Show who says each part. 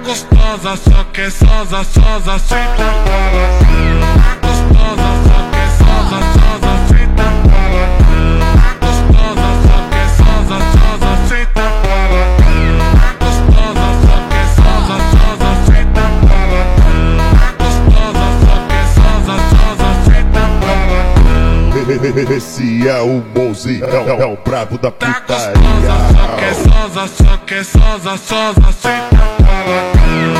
Speaker 1: gostosa, só que é sosa, sosa, senta para cá. Gostosa, só que é sosa, sosa, senta para cá. Gostosa, só que é sosa, sosa, senta para cá. Gostosa, só que é sosa, sosa, senta para cá. Gostosa, só que é sosa, sosa, senta para cá.
Speaker 2: Esse é o Mozi, é o brabo da
Speaker 1: Tá
Speaker 2: putaria.
Speaker 1: gostosa, só que é sosa, só que é sosa, sosa, senta para cá.